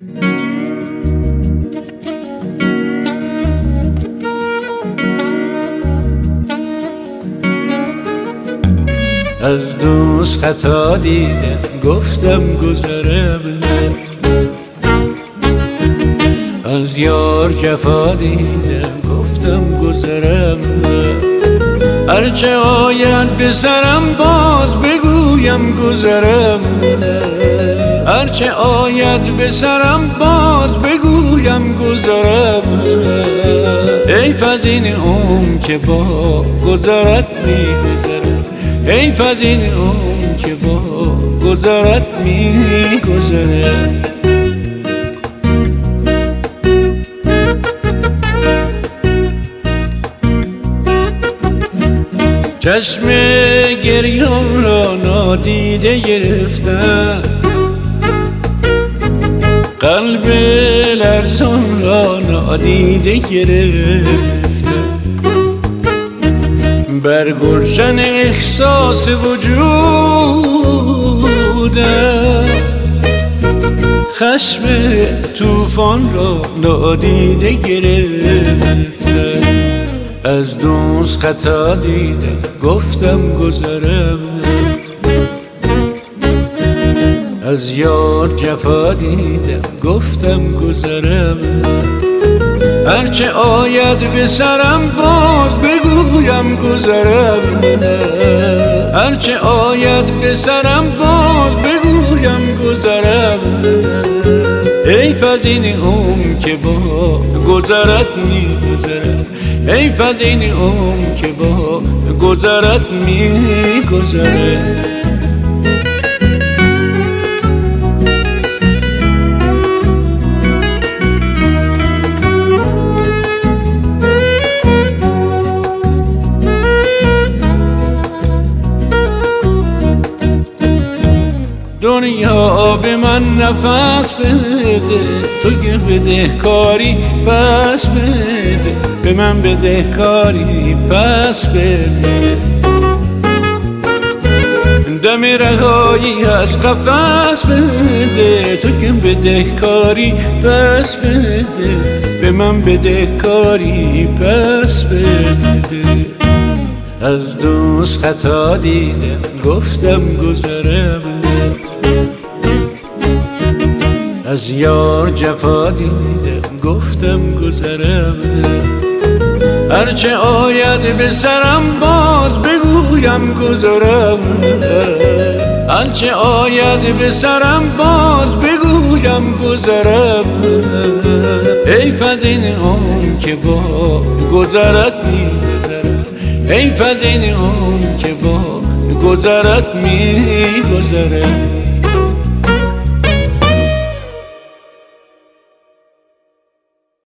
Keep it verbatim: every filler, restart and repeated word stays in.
از دوست خطا دیدم گفتم گذرم، از یار جفا دیدم گفتم گذرم. هرچه آید به سرم باز بگویم گذرم، هرچه آید به سرم باز بگویم گذرم. حیف از این عمر که با گذرت می‌گذرم، حیف از این عمر که با گذرت می‌گذرم. چشم گریان را نادیده گرفتم، قلب لرزان را نادیده گرفتم. بر گلشن احساس وجودم خشم طوفان را نادیده گرفتم. از دوست خطا دیدم گفتم گذرم، از یار جفا دیدم گفتم گذرم. هرچه آید به سرم باز بگویم گذرم، هرچه آید به سرم باز بگویم گذرم. حیف از این عمر که با گذرت می‌گذرم، حیف از این عمر که با گذرت می‌گذرم. دنیا به من نفس بده، تو که بدهکاری پس بده، به من بدهکاری پس بده. دم رهایی از قفس بده، تو که بدهکاری پس بده، به من بدهکاری پس بده. از دوست خطا دیدم گفتم گذرم، از یار جفا دیدم گفتم گذرم. هرچه آید به سرم باز بگویم گذرم، هرچه آید به سرم باز بگویم گذرم. حیف از این عمر که با گذرت می‌گذرم، حیف از این عمر که با گذرت می‌گذرم.